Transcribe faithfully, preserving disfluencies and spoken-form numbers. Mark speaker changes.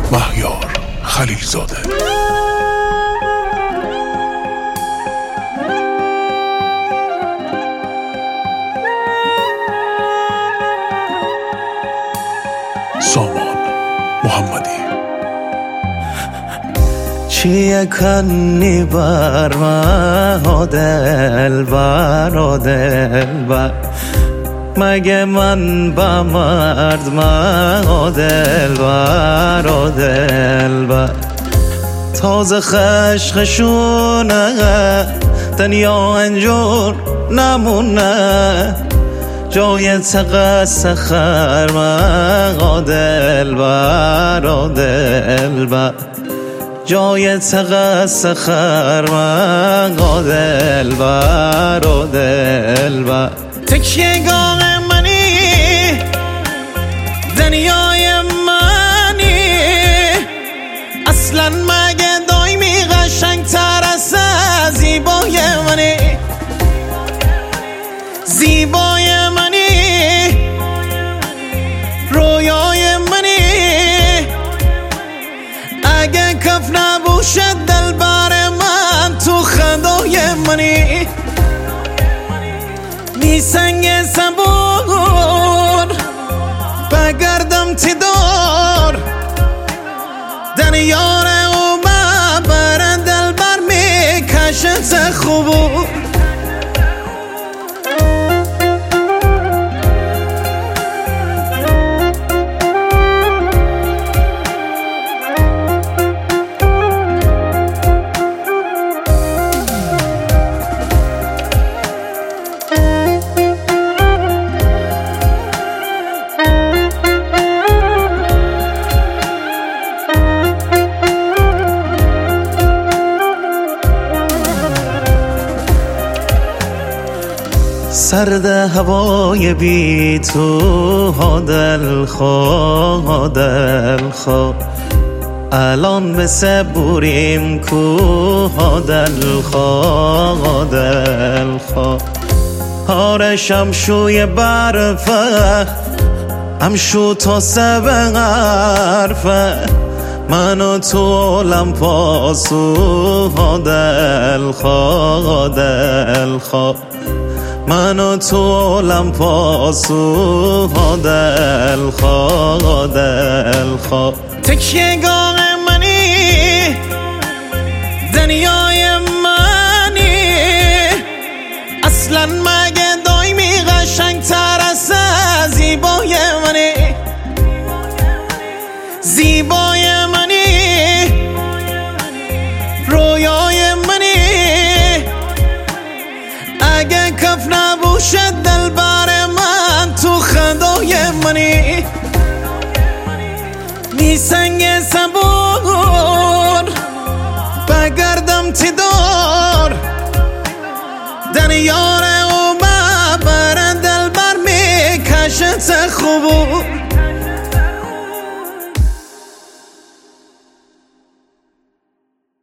Speaker 1: مهیار خلیلزاده. سامان محمدی.
Speaker 2: چیه کنی بر من و دلبر و دلبر، مگه من با مرد من و دلبر و دلبر. تازه خشخشونه دنیا انجور نمونه، جای تقص خر من و دلبر و دلبر، جای تقص خر من و دلبر و دلبر. تکیه گاه منی دنیای منی، اصلا مگه دایمی قشنگ تر از زیبای منی، زیبای منی، رویای منی. اگه کف نبوشه دلبر من تو خدای منی، نیسنگ صبور بگردم تی دار، دنیار او ببر دلبر میکشت خوبور. سرد هوای بی تو ها دلخواه دلخواه، الان به صبوریم کوه ها دلخواه دلخواه. هارشم شوی برفه همشو تا سب غرفه، منو تو عالم پاسو ها دلخواه دلخواه، منو تو عالم پاسو ها دلخواه دلخواه. تکیه گاه منی دنیای منی، اصلا مگه دایمی قشنگ تر از زیبای منی، زیبای منی، رویای منی. اگه کف نبوشه دلبر من تو خدای منی، نیسنگ صبور بگردم تی دار، دنیا